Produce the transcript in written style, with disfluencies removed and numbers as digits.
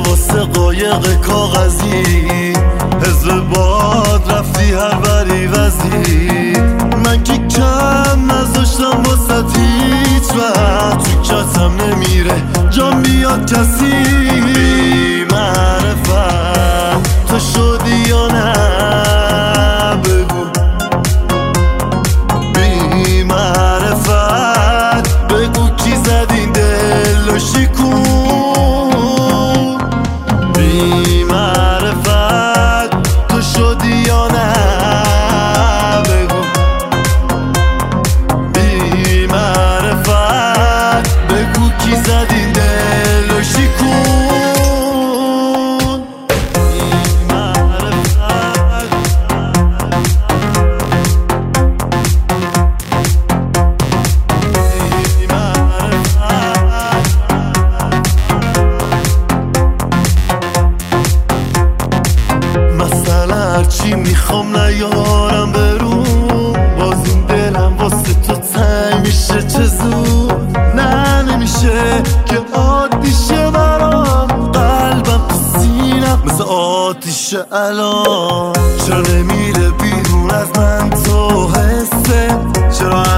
واسه قایق کاغذی، حزب باد رفتی هر بری وزی. من که کم نذاشتم واسه هیچ وقت، تو کتم نمیره جام بیاد کسی. بی معرفت تو شدی یا نه بگو، بی معرفت بگو کی زد این دل و شکون. بی معرفت تو شدی یا نه بگو، بی معرفت بگو کی زد این دل و شکون. هرچی میخوام نیارم برون، باز این دلم واسه تو تنگ میشه چه زود. نه نمیشه که عادیشه برام، قلبم تو سینم مثل آتیشه الان. چرا نمیره بیرون از من تو حسه، چرا